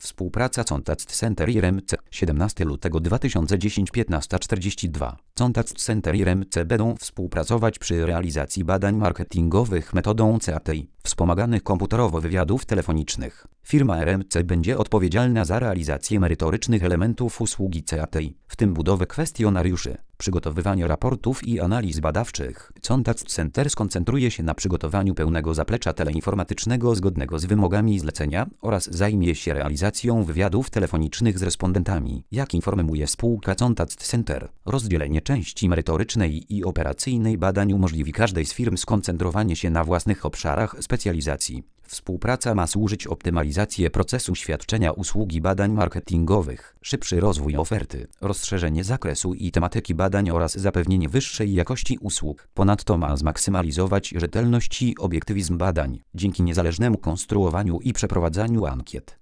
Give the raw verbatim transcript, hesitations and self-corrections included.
Współpraca Contact Center i R M C. siedemnastego lutego dwa tysiące dziesiątego piętnasta czterdzieści dwa. Contact Center i R M C będą współpracować przy realizacji badań marketingowych metodą C A T I, wspomaganych komputerowo wywiadów telefonicznych. Firma R M C będzie odpowiedzialna za realizację merytorycznych elementów usługi C A T I, w tym budowę kwestionariuszy, przygotowywanie raportów i analiz badawczych. Contact Center skoncentruje się na przygotowaniu pełnego zaplecza teleinformatycznego zgodnego z wymogami zlecenia oraz zajmie się realizacją wywiadów telefonicznych z respondentami. Jak informuje spółka Contact Center, rozdzielenie części merytorycznej i operacyjnej badań umożliwi każdej z firm skoncentrowanie się na własnych obszarach specjalizacji. Współpraca ma służyć optymalizacji procesu świadczenia usługi badań marketingowych, szybszy rozwój oferty, rozszerzenie zakresu i tematyki badań oraz zapewnienie wyższej jakości usług. Ponadto ma zmaksymalizować rzetelność i obiektywizm badań dzięki niezależnemu konstruowaniu i przeprowadzaniu ankiet.